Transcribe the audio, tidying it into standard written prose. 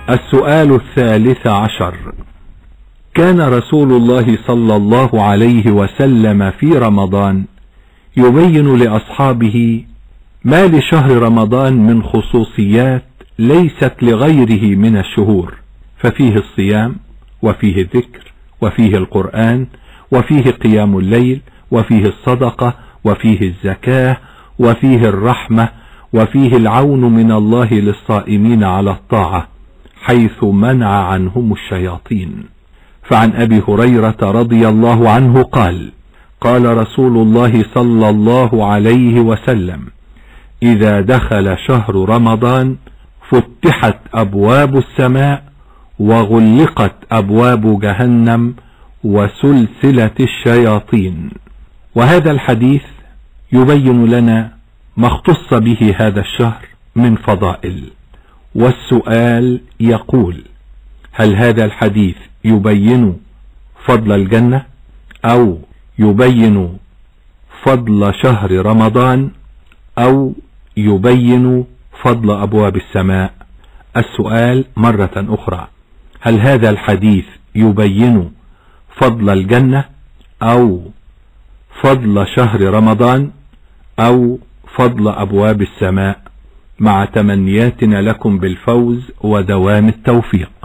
السؤال 13. كان رسول الله صلى الله عليه وسلم في رمضان يبين لأصحابه ما لشهر رمضان من خصوصيات ليست لغيره من الشهور، ففيه الصيام وفيه الذكر وفيه القرآن وفيه قيام الليل وفيه الصدقة وفيه الزكاة وفيه الرحمة وفيه العون من الله للصائمين على الطاعة حيث منع عنهم الشياطين. فعن أبي هريرة رضي الله عنه قال: قال رسول الله صلى الله عليه وسلم: إذا دخل شهر رمضان فتحت أبواب السماء وغلقت أبواب جهنم وسلسلة الشياطين. وهذا الحديث يبين لنا ما اختص به هذا الشهر من فضائل. والسؤال يقول: هل هذا الحديث يبين فضل الجنة أو يبين فضل شهر رمضان أو يبين فضل أبواب السماء؟ السؤال مرة أخرى: هل هذا الحديث يبين فضل الجنة أو فضل شهر رمضان أو فضل أبواب السماء؟ مع تمنياتنا لكم بالفوز ودوام التوفيق.